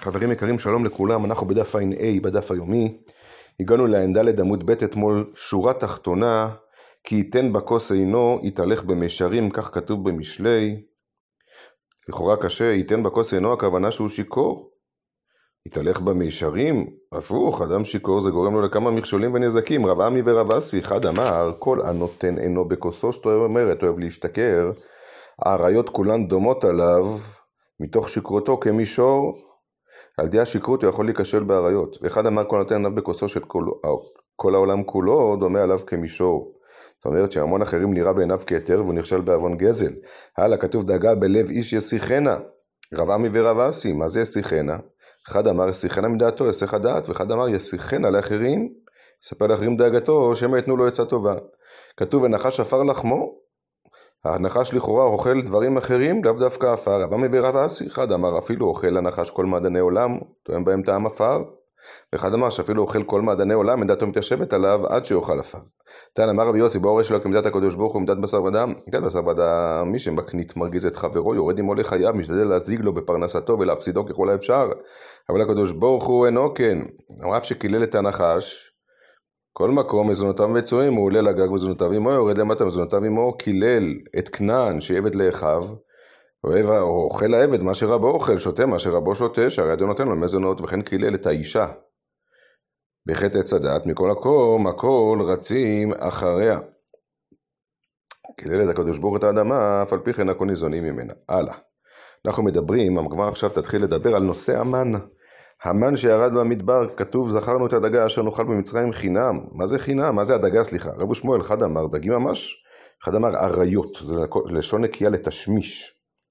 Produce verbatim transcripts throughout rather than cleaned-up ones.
חברים יקרים, שלום לכולם, אנחנו בדף עין A, בדף היומי. הגענו לעין ד' עמוד ב' אתמול, שורה תחתונה, כי ייתן בכוס עינו, יתהלך במישרים, כך כתוב במשלי. לכאורה קשה, ייתן בכוס עינו, הכוונה שהוא שיקור. יתהלך במישרים, הפוך, אדם שיקור זה גורם לו לכמה מכשולים ונזקים. רב עמי ורב אסי, אחד אמר, כל הנותן עינו בכוסו, שתו אומרת, אוהב להשתכר, העריות כולן דומות עליו, מתוך שקרותו כמישור, על ידי השקרות הוא יכול להיכשל בעריות. ואחד אמר כל נותן עיניו בכוסו של כל, כל העולם כולו, דומה עליו כמישור. זאת אומרת שהמון אחרים נראה בעיניו כיתר, והוא נכשל בעוון גזל. הלאה, כתוב דאגה בלב איש ישיחנה. רב עמי ורב אסי, מה זה ישיחנה? אחד אמר ישיחנה מדעתו, יסיח הדעת, ואחד אמר ישיחנה לאחרים, יספר לאחרים דאגתו, שמא יתנו לו עצה טובה. כתוב ונחש עפר לחמו, הנחש לכאורה אוכל דברים אחרים, לאו דווקא עפר. רב עמי ורב אסי, אחד אמר אפילו אוכל הנחש כל מעדני עולם, תואם בהם טעם עפר. ואחד אמר שאפילו אוכל כל מעדני עולם, מדעתו מתיישבת עליו עד שיאכל עפר. תן אמר רבי יוסי, באורש שלו כמדת הקדוש ברוך הוא, מדת בשר ודם. מדת בשר ודם, מי שמקנית מרגיז את חברו, יורד עמו לחייו, משתדל להזיג לו בפרנסתו ולהפסידו ככל האפשר. אבל הקדוש ברוך הוא אינו כן. אף שקילל את הנחש, כל מקום מזונותיו מצויים, הוא עולה לגג מזונותיו עמו, יורד למטה מזונותיו עמו, קילל את כנען שעבד לאחיו, או אוכל העבד מה שרבו אוכל, שותה מה שרבו שותה, שהרי אדון נותן לו מזונות, וכן קילל את האישה. בחטא עץ הדעת, מכל מקום, הכל רצים אחריה. קילל את הקדוש ברוך הוא את האדמה, אף על פי כן הכל ניזונים ממנה. הלאה. אנחנו מדברים, הגמרא עכשיו תתחיל לדבר על נושא המן. המן שירד במדבר, כתוב זכרנו את הדגה אשר נאכל במצרים חינם. מה זה חינם? מה זה הדגה? סליחה. רב שמואל אחד אמר דגים ממש, אחד אמר עריות, זה לשון נקייה לתשמיש.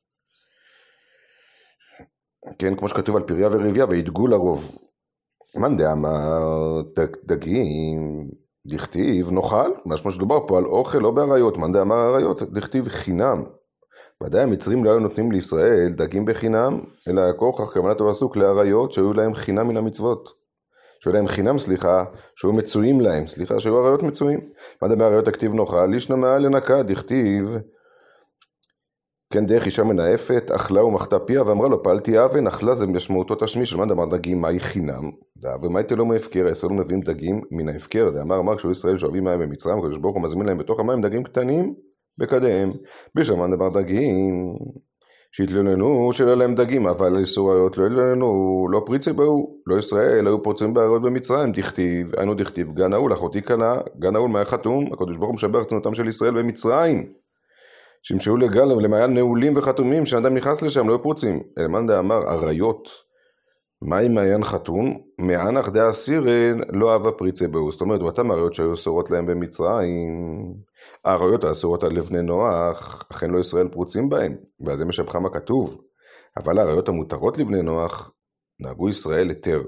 כן, כמו שכתוב על פריה ורבייה, וידגו לרוב. מאן דאמר דגים, דכתיב נאכל, משמע שדובר פה על אוכל לא בעריות. מאן דאמר עריות, דכתיב חינם. ודאי המצרים לא היו נותנים לישראל דגים בחינם, אלא הכוכך כוונת הפסוק לעריות שהיו להם חינם מן המצוות. שהיו להם חינם, סליחה, שהיו מצויים להם, סליחה, שהיו עריות מצויים. מה דבר עריות הכתיב נאכל? לישנא מעל לנקה, דכתיב, כן דרך אישה מנאפת, אכלה ומחתה פיה, ואמרה לו, פעלתי אבן, אכלה זה משמעותו תשמיש. מה דבר דגים, מהי חינם? ומה הייתה לו מהפקר? הישראל מביאים דגים מן ההפקר. דאמר אמר כשהיו ישראל שואבים מים במצרים, הקדוש ברוך הוא מזמין להם בתוך המים דגים קטנים בקדיהם. בשמן דבר דגים, שהתלוננו שלא להם דגים, אבל איסור עריות לא התלוננו, לא פריצי באו, לא ישראל, היו פורצים בעריות במצרים, דכתיב, היינו דכתיב, גן נעול, אחותי קלה, גן נעול מה חתום, הקדוש ברוך הוא משבח צנותם של ישראל במצרים, שמשהו לגל ולמעיין נעולים וחתומים, שאדם נכנס לשם, לא היו פורצים. אלמן דאמר, עריות, מהי מעיין חתום? מענך דעה סירן, לא אהבה פריצי באו. זאת אומרת, אותם עריות שהיו אסורות להם במצרים, העריות האסורות על לבני נוח, אכן לא ישראל פרוצים בהם, ואז זה משבחם הכתוב. אבל העריות המותרות לבני נוח, נהגו ישראל היתר.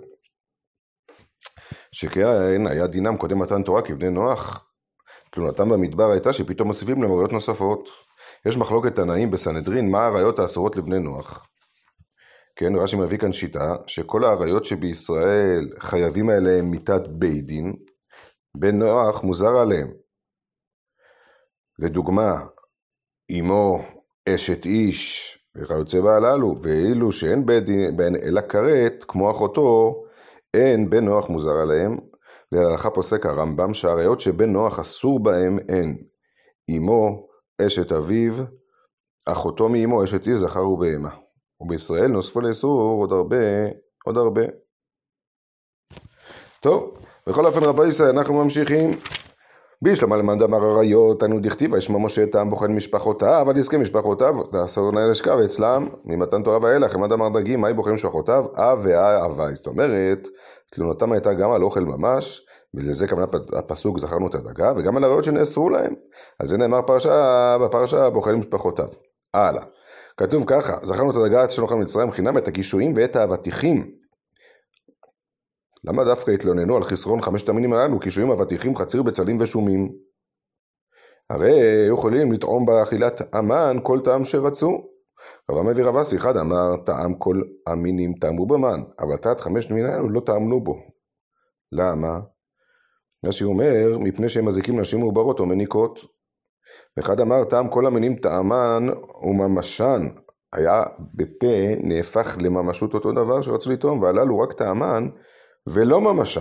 שכן היה דינם קודם מתן תורה כבני נוח, תלונתם במדבר הייתה שפתאום מוסיפים להם עריות נוספות. יש מחלוקת תנאים בסנהדרין, מה העריות האסורות לבני נוח? כן, רש"י מביא כאן שיטה, שכל העריות שבישראל חייבים עליהם מיתת בית דין, בן נוח מוזר עליהם. לדוגמה, אמו אשת איש, וכיוצא בהללו, ואילו שאין בית דין, בין אלא כרת, כמו אחותו, אין בן נוח מוזר עליהם. להלכה פוסק הרמב"ם, שהעריות שבן נוח אסור בהם אין. אמו אשת אביו, אחותו מאמו אשת איש, זכר ובהמה. ובישראל נוספו לאסור עוד הרבה, עוד הרבה. טוב, בכל אופן רבי ישראל, אנחנו ממשיכים. בישלמה למאן דאמר עריות, אנו דכתיב, וישמע משה את העם בוחן משפחותיו, אבל יזכה משפחותיו, תעשו נא לשכב אצלם, ממתן תורה ואילך, למאן דאמר דגים, מהי בוחן משפחותיו? אב ואב. זאת אומרת, תלונתם הייתה גם על אוכל ממש, ולזה כמובן הפסוק זכרנו את הדגה, וגם על עריות שנאסרו להם. אז זה נאמר פרשה, בפרשה בוחן משפחותיו. הלאה. כתוב ככה, זכרנו את הדגה שנאכל במצרים חינם, את הגישויים ואת האבטיחים. למה דווקא התלוננו על חסרון חמשת המינים הללו, גישויים, אבטיחים, חציר, בצלים ושומים? הרי יכולים לטעום באכילת המן כל טעם שרצו. רב עמי ורב אסי אחד אמר, טעם כל המינים טעמו במן, אבל תעת חמשת המינים הללו לא טעמנו בו. למה? רש"י אומר, מפני שהם מזיקים נשים מעוברות או מניקות. ואחד אמר, טעם כל המינים טעמן וממשן, היה בפה נהפך לממשות אותו דבר שרצו לטעום, והללו רק טעמן ולא ממשם.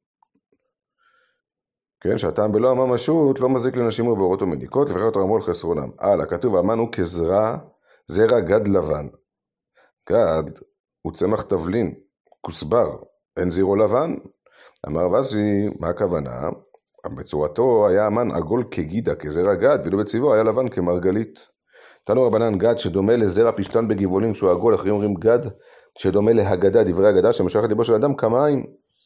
כן, שהטעם בלא הממשות לא מזיק לנשים ובאורות ומדיקות, לפחות רמו על חסרונם. הלאה, כתוב, המן הוא כזרע, זרע גד לבן. גד הוא צמח תבלין, כוסבר, אין זירו לבן. אמר וסי, מה הכוונה? בצורתו היה המן עגול כגידה, כזרע גד, ולא בצבעו היה לבן כמרגלית. תנו רבנן גד שדומה לזרע פשטן בגבעולים שהוא עגול, אחרים אומרים גד שדומה להגדה, דברי הגדה שמשך את ליבו של אדם כמים.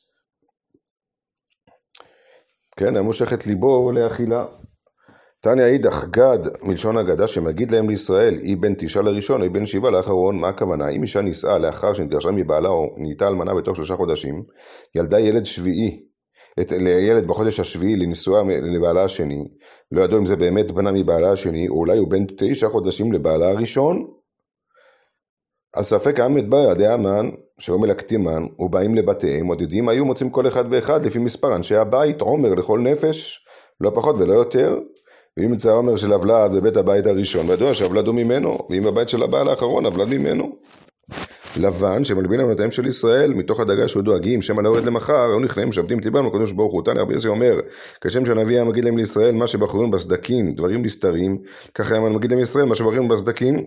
כן, המושך את ליבו לאכילה. תניא אידך גד מלשון הגדה שמגיד להם לישראל, היא בין תשעה לראשון, היא בין שבעה לאחרון. מה הכוונה? אם אישה נישאה לאחר שנתגרשה מבעלה או נהייתה אלמנה בתוך שלושה חודשים, ילדה ילד שביעי, את, לילד בחודש השביעי לנישואה לבעלה השני, לא ידעו אם זה באמת בנה מבעלה השני, או אולי הוא בין תשעה חודשים לבעלה הראשון, אז ספק העמת בעיה די המן, שהוא מלקטימן, ובאים לבתיהם, מודדים היו מוצאים כל אחד ואחד לפי מספר אנשי הבית, עומר לכל נפש, לא פחות ולא יותר, ואם ימצא עומר של אבלד בבית הבית הראשון, וידוע שאבלד הוא ממנו, ואם בבית של הבעל האחרון, אבלד ממנו. לבן, שמלבין למנותיהם של ישראל, מתוך הדאגה שהוא דואגים, שמא לא יורד למחר, היו נכנעים, משעבדים את ליבם, הקדוש ברוך הוא. תניא רבי יוסי אומר, כשם שהנביא היה מגיד להם לישראל, מה שבחורים בסדקים, דברים נסתרים, ככה היה מגיד להם לישראל, מה שבחורים בסדקים.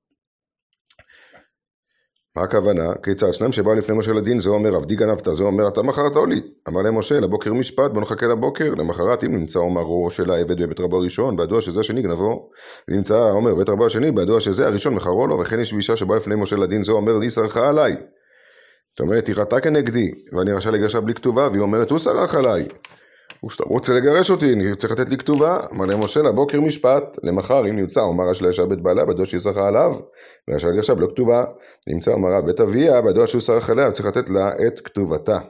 מה הכוונה? כיצד שניים שבאו לפני משה לדין, זה אומר, עבדי גנבת, זה אומר, אתה מכרת או לי? אמר להם משה, לבוקר משפט, בוא נחכה לבוקר, למחרת אם נמצא עומרו של העבד בבית רבו הראשון, בידוע שזה השני גנבו, נמצא עומר בבית רבו השני, בידוע שזה הראשון מחרו לו, וכן יש אישה שבאו לפני משה לדין, זה אומר, היא שרחה עליי. זאת אומרת, היא ראתה כנגדי, ואני רשע לגרשה בלי כתובה, והיא אומרת, הוא שרח עליי. הוא רוצה לגרש אותי, אני צריך לתת לי כתובה. אמר להם משה, לבוקר משפט, למחר אם נמצא עומרה של האישה בית בעלה, בידוע שהיא שרחה עליו, ורשע לגרשה בלא כתובה. נמצא עומרה בית אביה, בידוע שהוא שרח עליה, צריך לתת לה את כתובתה.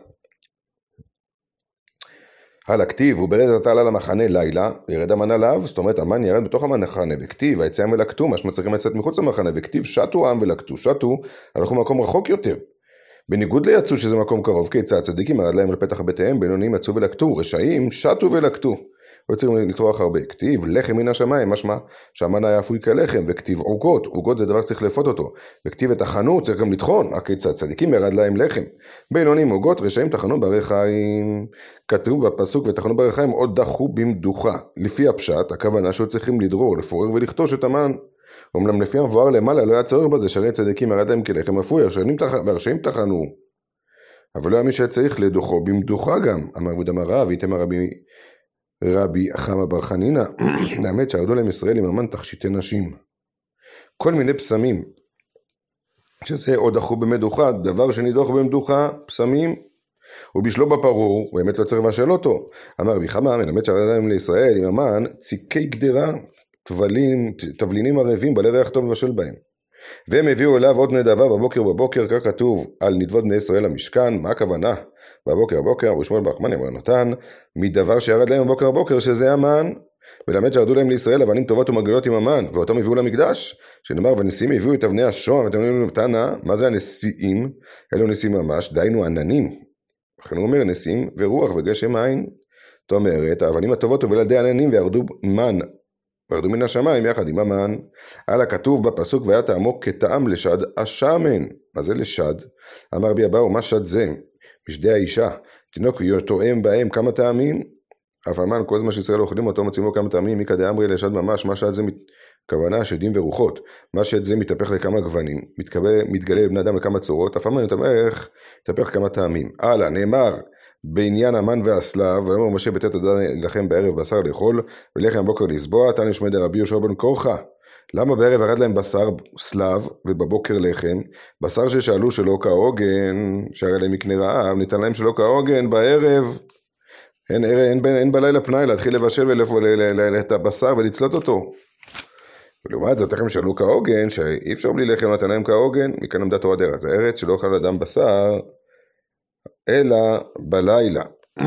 הלאה, כתיב, הוא ברד עתה עלה למחנה לילה, ירד המן עליו, זאת אומרת, המן ירד בתוך המחנה, וכתיב, היציאה ולקטו, משמע צריכים לצאת מחוץ למחנה, וכתיב, שטו העם ולקטו, שטו, הלכו מקום רחוק יותר. בניגוד ליצאו שזה מקום קרוב, כיצד צדיקים ירד להם לפתח ביתיהם, בינוניים יצאו ולקטו, רשעים שטו ולקטו. לא צריכים לטרוח הרבה. כתיב לחם מן השמיים, משמע שהמן היה אפוי כלחם, וכתיב עוגות, עוגות זה דבר צריך לפות אותו, וכתיב את החנות צריך גם לטחון, הכיצד צדיקים ירד להם לחם, בינוניים עוגות, רשעים תחנו בערי חיים. כתוב בפסוק ותחנו בערי חיים עוד דחו במדוחה. לפי הפשט, הכוונה שהוא צריכים לדרור, לפורר ולכתוש את המן. אומנם לפי המבואר למעלה לא היה צורך בזה, שהרי צדיקים ירד להם כלחם אפוי, והרשעים תחנו. אבל לא היה מי שצריך לדוחו במדוחה גם. אמר רבי דמר רב, איתמר רבי רבי חמא בר חנינא, האמת שירדו להם ישראל עם המן תכשיטי נשים. כל מיני פסמים, שזה עוד דחו במדוחה, דבר שנידוח במדוחה, פסמים, ובשלו בפרור, הוא באמת לא צריך לבשל אותו. אמר רבי חמא, מלמד שירדו להם לישראל עם המן ציקי גדרה, תבלינים, תבלינים ערבים, בעלי ריח טוב לבשל בהם. והם הביאו אליו עוד נדבה בבוקר בבוקר, כך כתוב על נדבות בני ישראל המשכן. מה הכוונה? בבוקר בבוקר, רבי שמואל בר חמניה בר נתן, מדבר שירד להם בבוקר בבוקר, שזה המן, ולמד שירדו להם לישראל אבנים טובות ומגעילות עם המן, ואותם הביאו למקדש, שנאמר, והנשיאים הביאו את אבני השוהם ואת אבני לבטנה. מה זה הנשיאים? אלו נשיאים ממש, דיינו עננים. לכן הוא אומר, נשיאים ורוח וגשם עין. זאת אומרת, האבנים הטובות ובלעדי עננים וירדו מן, וירדו מן השמיים יחד עם המן. על הכתוב בפסוק, והיה טעמו כטעם לשד השמן. מה זה לשד? אמר רבי אבאו, מה שד זה? משדי האישה, תינוק תואם בהם כמה טעמים, אף המן כל זמן שישראל אוכלים אותו מוצאים לו כמה טעמים, מיקא דאמרי לשד ממש. מה שד זה כוונה שדים ורוחות, מה שד זה מתהפך לכמה גוונים, מתקבל, מתגלה לבני אדם לכמה צורות, אף המן מתהפך, מתהפך כמה טעמים. הלאה, נאמר בעניין המן והסלב, ואומר משה בתת אדם לכם בערב בשר לאכול, ולחם בוקר לסבוע. תניא שמעי דרבי יהושע בן קורחה. למה בערב ירד להם בשר סלב ובבוקר לחם? בשר ששאלו שלא כהוגן, שהרי להם מקנה רעב, ניתן להם שלא כהוגן בערב. אין, אין, אין, אין בלילה פנאי להתחיל לבשל את הבשר ולצלות אותו. ולעומת זאת, הם שאלו כהוגן, שאי אפשר בלי לחם נתן להם כהוגן, מכאן עמדה תורה דרך הארץ, שלא אוכל אדם בשר, אלא בלילה.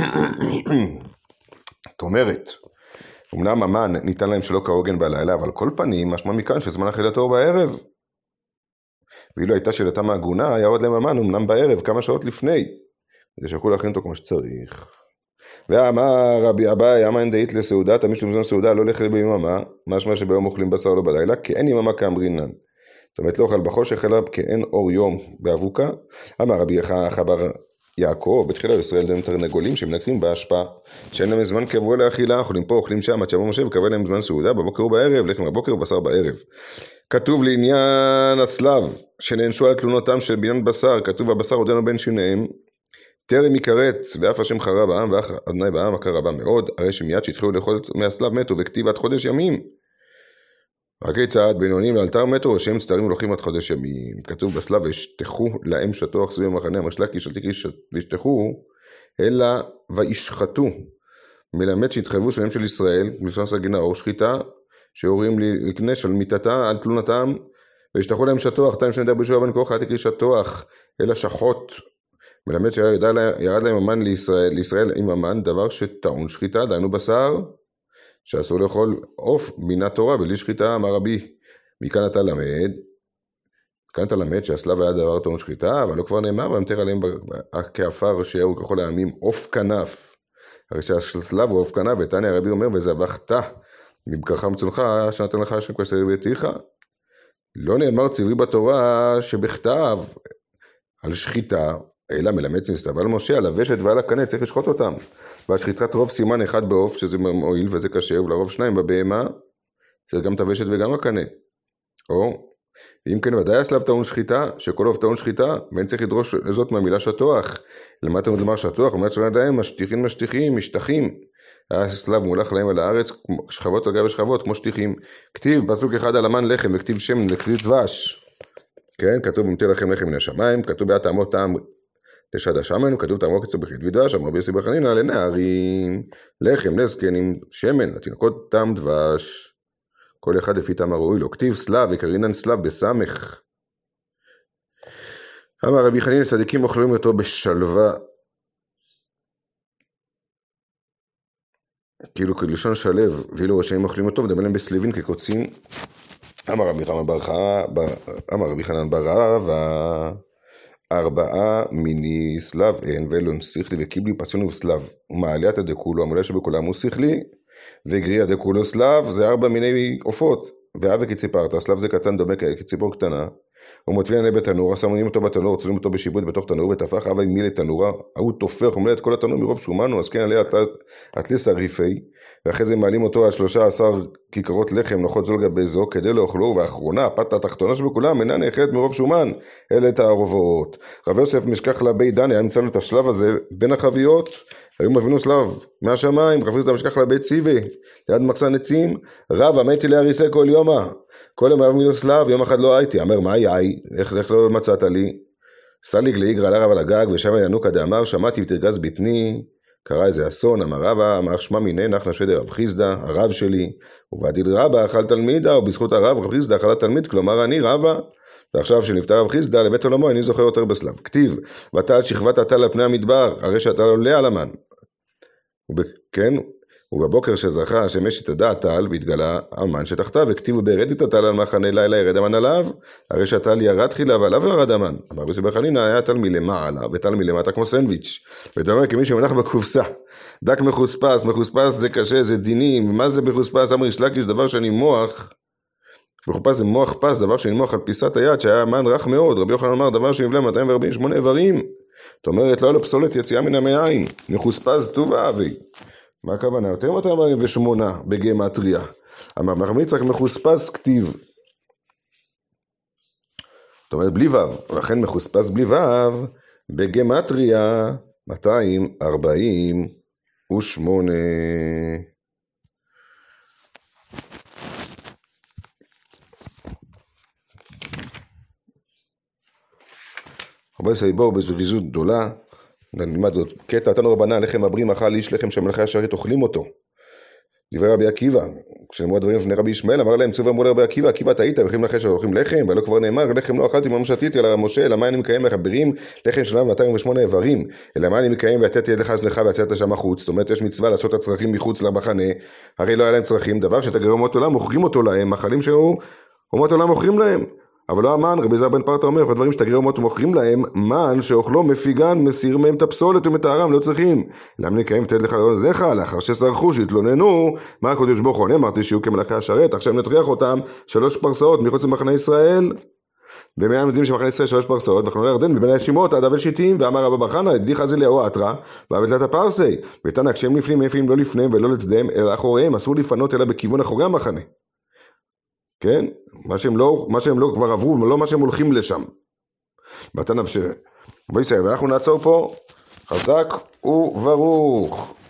זאת אומרת, אמנם המן ניתן להם שלא כהוגן בלילה, אבל כל פנים, משמע מכאן שזמן אכילתו בערב. ואילו הייתה שאלתם ההגונה, היה עוד להם המן, אמנם בערב, כמה שעות לפני, כדי שיוכלו להכין אותו כמו שצריך. ואמר רבי אביי, אמה אין דאית לסעודה, תמיד שלמזון סעודה לא לאכול ביממה, משמע שביום אוכלים בשר לא בלילה, כי אין יממה כאמרינן. זאת אומרת לא אוכל בחושך אלא כאין אור יום באבוקה. אמר רבי חבר יעקב, בתחילה ישראל דם תרנגולים שמנקרים בהשפעה, שאין להם זמן קבוע לאכילה, אוכלים פה, אוכלים שם, עד שיבוא משה וקבע להם זמן סעודה, בבוקר ובערב, לחם בבוקר ובשר בערב. כתוב לעניין הסלב, שנענשו על תלונותם של בעניין בשר, כתוב הבשר עודנו בין שיניהם, טרם יכרת, ואף השם חרה בעם, ואף אדוני בעם הכר רבה מאוד, הרי שמיד שהתחילו לאכול מהסלב מתו, וכתיב עד חודש ימים. רק כיצד בינונים לאלתר מתו, שהם מצטערים ולוחים עד חודש ימים. כתוב בסלב, וישתחו להם שטוח סביב המחנה, המשלק ישלתי כריש וישתחו, אלא וישחטו. מלמד שהתחייבו סביבים של ישראל, בלשון סגינה או שחיטה, שהורים לקנש על מיטתה, על תלונתם, וישתחו להם שטוח, תיים שנדע בישוע בן כוח, אל תקריש שטוח, אלא שחות. מלמד שירד להם המן לישראל, לישראל עם המן, דבר שטעון שחיטה, דיינו בשר, שאסור לאכול עוף מן התורה בלי שחיטה. אמר רבי, מכאן אתה למד, כאן אתה למד שהסלב היה דבר טעון שחיטה, אבל לא כבר נאמר, ואמתר עליהם כעפר שיהו ככל העמים עוף כנף. הרי שהסלב הוא עוף כנף, ותניא הרבי אומר, וזבחת מבקרך מצונך, שנתן לך השם כבשר ביתך. לא נאמר ציווי בתורה שבכתב על שחיטה, אלא מלמד נסתבר על משה, על הוושת ועל הקנה, צריך לשחוט אותם. והשחיטת רוב סימן אחד בעוף, שזה מועיל וזה קשה, ולרוב שניים בבהמה, צריך גם את הוושת וגם הקנה. או, ואם כן ודאי הסלב טעון שחיטה, שכל עוף טעון שחיטה, ואין צריך לדרוש זאת מהמילה שטוח. למה אתה לומר שטוח? למד שלא ידעים, משטיחים משטיחים, משטחים. הסלב מולך להם על הארץ, שכבות על גבי שכבות, כמו שטיחים. כתיב, פסוק אחד על המן לחם, וכתיב שמן, וכתיב דבש. כן, כתוב במתיר לכם לחם מן השמיים, כתוב בעד טעמות טעם לשד השמן, כתוב תעמוק אצל בחית ודבש, אמר רבי יוסי בר חנינא לנערים, לחם, לזקנים, שמן, לתינוקות טעם דבש, כל אחד לפי טעם הראוי לו. כתיב סלב, וקרינן סלב בסמך. אמר רבי חנינא, צדיקים אוכלים אותו בשלווה, כאילו כלשון שלב, ואילו רשעים אוכלים אותו, ודמה להם בסליבין כקוצים. אמר רבי חנן בר אמר רבי חנן בר רבא, ארבעה מיני סלב אין, ואלון שכלי וקיבלי פסיון וסלב, ומעליית דקולו, המולה שבכולם הוא שכלי, וגריה דקולו סלב, זה ארבע מיני עופות, ואבה כציפרת, הסלב זה קטן דומה כציפור קטנה, ומוטבין עליה בתנור, שמים אותו בתנור, צולים אותו בשיבוד בתוך תנור, ותפח אבה עם מילי תנורה, הוא תופך ומלא את כל התנור מרוב שומן, אז כן עליה אטליס הריפי, ואחרי זה מעלים אותו על שלושה עשר כיכרות לחם נוחות זול גבי זו, כדי לאוכלו, ואחרונה, הפת התחתונה שבכולם, אינה נאכלת מרוב שומן, אלה את הערובות. רב יוסף משכח לבי דני, היה מצאנו את השלב הזה בין החביות, היו מבינו סלב מהשמיים, רב יוסף משכח לבי ציבי, ליד מחסן עצים, רב אמתי להריסה כל יומה, כל יום אהב סלב, יום אחד לא הייתי, אמר מה יאי, איך, איך לא מצאת לי? סליג לאיגרא על הרב על הגג, ושם ינוקא דאמר, שמעתי ותרגז בטני, קרא איזה אסון, אמר רבא, אמר שמע מיני נחנא שדי רב חיסדא, הרב שלי, ובעתיד רבא אכל תלמידה, ובזכות הרב רב חיסדא אכלה תלמיד, כלומר אני רבא, ועכשיו שנפטר רב חיסדא לבית עולמו, אני זוכר יותר בסלב. כתיב, ותעל שכבת הטל על פני המדבר, הרי שאתה עולה על המן. כן, ובבוקר שזכה שמש את הדעת טל, והתגלה המן שתחתיו, וכתיבו בירד את הטל על מחנה לילה, ירד המן עליו, הרי שהטל ירד תחילה, ועליו ירד המן. אמר רבי יוסי בר חנינא, היה טל מלמעלה, וטל מלמטה כמו סנדוויץ'. ודומה כמי שמונח בקופסה. דק מחוספס, מחוספס זה קשה, זה דינים, מה זה מחוספס? אמר ריש לקיש, דבר שאני מוח, מחופש זה מוח פס, דבר שאני מוח על פיסת היד, שהיה מן רך מאוד. רבי יוחנן אמר, דבר שנבלה מאתיים וארבעים ושמונה איברים. זאת אומרת, לא לפסולת יציאה מן המעיים, מחוספס טובה אבי. מה הכוונה? יותר מאתיים וארבעים ושמונה בגימטריה. אמר מחמיץ רק מחוספס כתיב. זאת אומרת, בלי וו. לכן מחוספס בלי וו, בגימטריה מאתיים וארבעים ושמונה. רבי יוסי בואו בזריזות גדולה, נלמד עוד קטע, תנו רבנן, לחם אברים אכל איש לחם שהמלאכי השרית אוכלים אותו. דברי רבי עקיבא, כשנאמרו הדברים לפני רבי ישמעאל, אמר להם צאו ואמרו לרבי עקיבא, עקיבא טעית, וכי מלאכי השרית אוכלים לחם, ולא כבר נאמר, לחם לא אכלתי ולא שתיתי, אלא משה, אלא מה אני מקיים מחברים, לחם שלם מאתיים ושמונה איברים, אלא מה אני מקיים ויתתי ידך זנך ויצאת שם החוץ. זאת אומרת, יש מצווה לעשות הצרכים מחוץ למחנה, הרי לא היה להם צרכים, דבר שתגרי אומות עולם מוכרים אותו להם, מחלים שהוא אומות עולם מוכרים להם. אבל לא המן, רבי זר בן פרטה אומר, הדברים שתגרי אומות מוכרים להם, מן שאוכלו מפיגן, מסיר מהם את הפסולת ומטהרם, לא צריכים. למה נקיים ותת לך לעון זך, לאחר שסרחו, שהתלוננו, מה הקדוש ברוך הוא, אמרתי שיהיו כמלאכי השרת, עכשיו נטריח אותם שלוש פרסאות מחוץ למחנה ישראל. ומהם יודעים שמחנה ישראל שלוש פרסאות, וחנוני ירדן מבין הישימות עד אבל שיטים, ואמר רבא בר חנא, הדליך חזי לאו אתרא, ועבד לה הפרסי, ותנא כשהם לפנים לפנים לא לפניהם ולא לצדיהם, אלא אחוריהם, אסור לפנות אלא בכיוון אחורי המחנה. כן? מה שהם לא, מה שהם לא כבר עברו, לא מה שהם הולכים לשם. בתנא וש... ואנחנו נעצור פה, חזק וברוך.